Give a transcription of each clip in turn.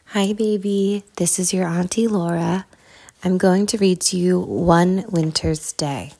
Hi, baby. This is your Auntie Laura. I'm going to read to you One Winter's Day.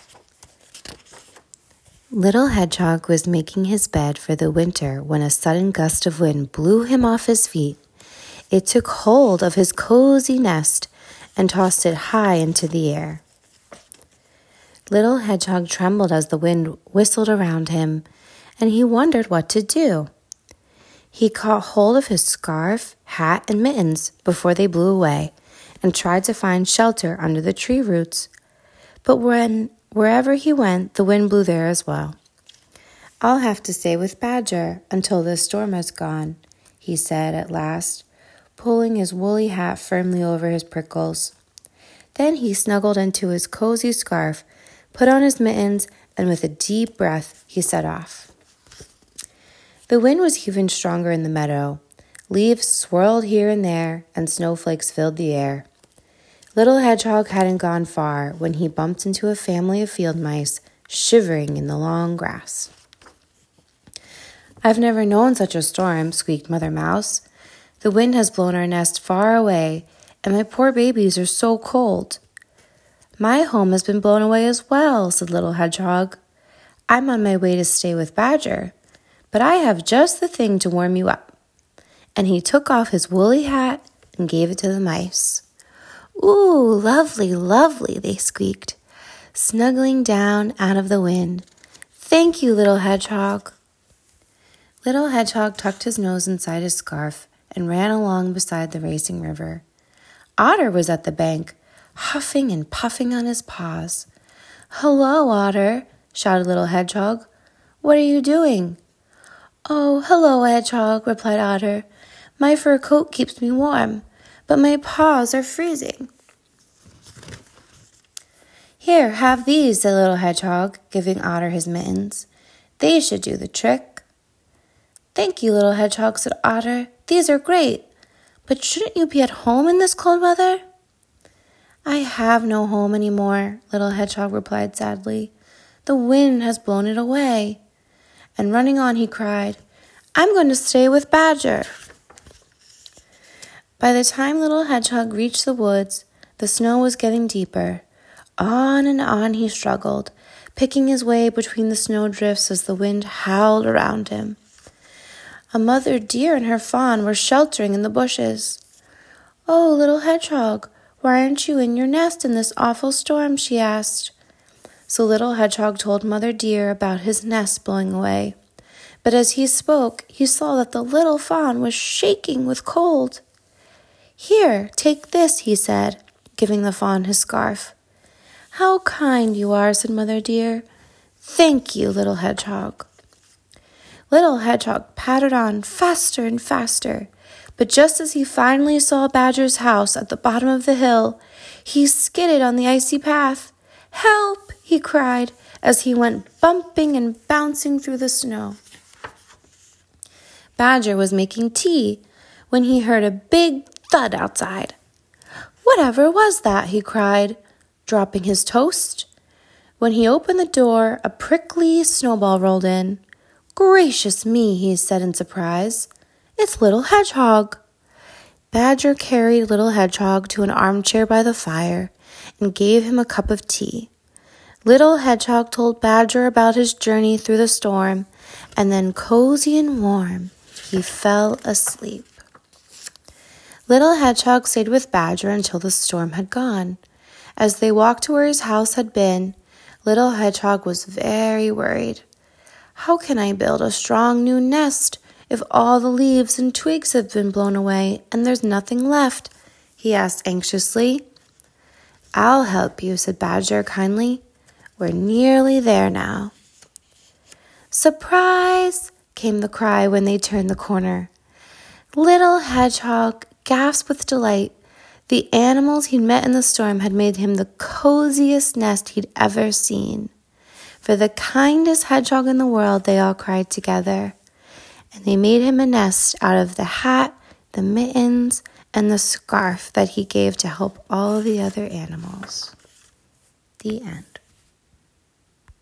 Little Hedgehog was making his bed for the winter when a sudden gust of wind blew him off his feet. It took hold of his cozy nest and tossed it high into the air. Little Hedgehog trembled as the wind whistled around him, and he wondered what to do. He caught hold of his scarf, hat, and mittens before they blew away and tried to find shelter under the tree roots. But wherever he went, the wind blew there as well. "I'll have to stay with Badger until this storm is gone," he said at last, pulling his woolly hat firmly over his prickles. Then he snuggled into his cozy scarf, put on his mittens, and with a deep breath, he set off. The wind was even stronger in the meadow. Leaves swirled here and there, and snowflakes filled the air. Little Hedgehog hadn't gone far when he bumped into a family of field mice shivering in the long grass. "I've never known such a storm," squeaked Mother Mouse. "The wind has blown our nest far away, and my poor babies are so cold." "My home has been blown away as well," said Little Hedgehog. "I'm on my way to stay with Badger, but I have just the thing to warm you up." And he took off his woolly hat and gave it to the mice. "Ooh, lovely, lovely," they squeaked, snuggling down out of the wind. "Thank you, Little Hedgehog." Little Hedgehog tucked his nose inside his scarf and ran along beside the racing river. Otter was at the bank, huffing and puffing on his paws. "Hello, Otter," shouted Little Hedgehog. "What are you doing?" "Oh, hello, Hedgehog," replied Otter. "My fur coat keeps me warm, but my paws are freezing." "Here, have these," said Little Hedgehog, giving Otter his mittens. "They should do the trick." "Thank you, Little Hedgehog," said Otter. "These are great. But shouldn't you be at home in this cold weather?" "I have no home anymore," Little Hedgehog replied sadly. "The wind has blown it away." And running on, he cried, "I'm going to stay with Badger." By the time Little Hedgehog reached the woods, the snow was getting deeper. On and on he struggled, picking his way between the snowdrifts as the wind howled around him. A mother deer and her fawn were sheltering in the bushes. "Oh, Little Hedgehog, why aren't you in your nest in this awful storm?" she asked. So Little Hedgehog told Mother Deer about his nest blowing away. But as he spoke, he saw that the little fawn was shaking with cold. "Here, take this," he said, giving the fawn his scarf. "How kind you are," said Mother Deer. "Thank you, Little Hedgehog." Little Hedgehog pattered on faster and faster, but just as he finally saw Badger's house at the bottom of the hill, he skidded on the icy path. "Help!" he cried as he went bumping and bouncing through the snow. Badger was making tea when he heard a big thud outside. "Whatever was that?" he cried, dropping his toast. When he opened the door, a prickly snowball rolled in. "Gracious me," he said in surprise. "It's Little Hedgehog." Badger carried Little Hedgehog to an armchair by the fire and gave him a cup of tea. Little Hedgehog told Badger about his journey through the storm, and then cozy and warm, he fell asleep. Little Hedgehog stayed with Badger until the storm had gone. As they walked to where his house had been, Little Hedgehog was very worried. "How can I build a strong new nest if all the leaves and twigs have been blown away and there's nothing left?" he asked anxiously. "I'll help you," said Badger kindly. "We're nearly there now." "Surprise!" came the cry when they turned the corner. Little Hedgehog gasped with delight. The animals he'd met in the storm had made him the coziest nest he'd ever seen. For the kindest hedgehog in the world, they all cried together. And they made him a nest out of the hat, the mittens, and the scarf that he gave to help all the other animals. The end.